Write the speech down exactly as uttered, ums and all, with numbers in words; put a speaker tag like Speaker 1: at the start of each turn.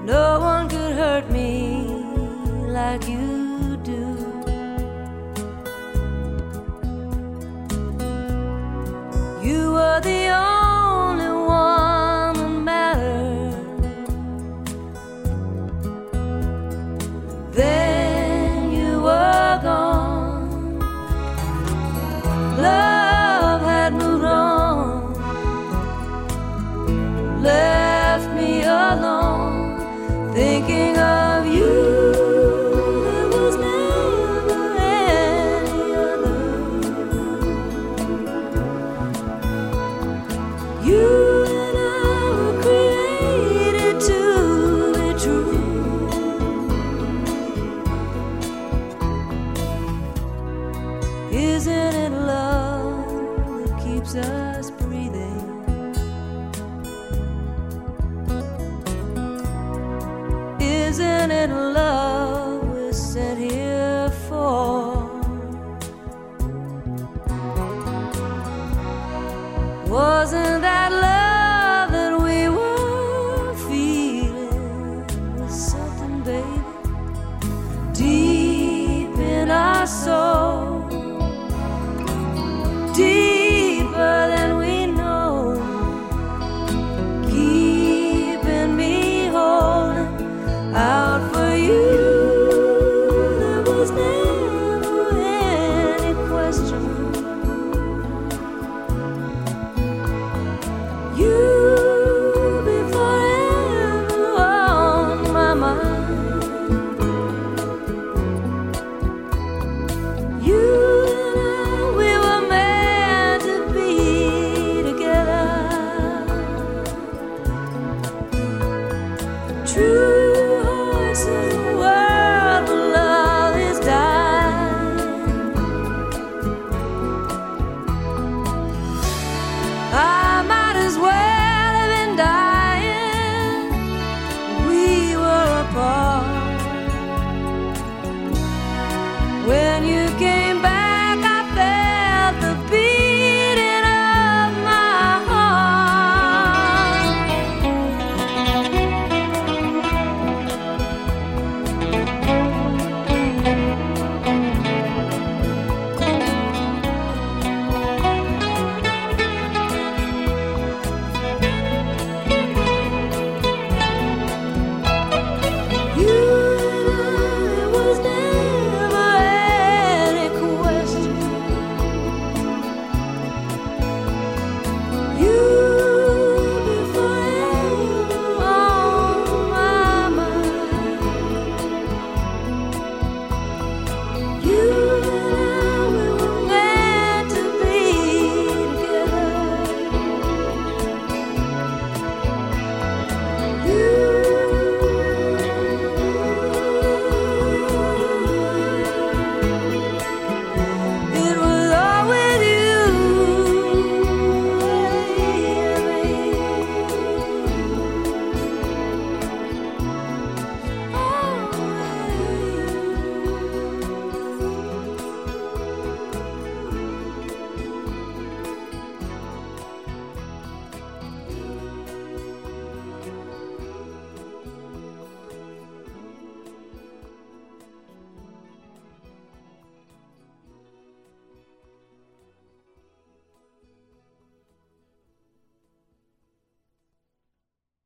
Speaker 1: No one could hurt me like you do. You were the only one that mattered. Then you were gone. Love had moved on, left me alone, thinking of you. There was never any other. You and I were created to be true. Isn't it love that keeps us breathing? Isn't it love we're sent here for? Wasn't that love that we were feeling? Was something, baby, deep in our soul, deeper than we know, keeping me holding out for you. There was never any question. You'll be forever on my mind. You and I, we were meant to be together. True.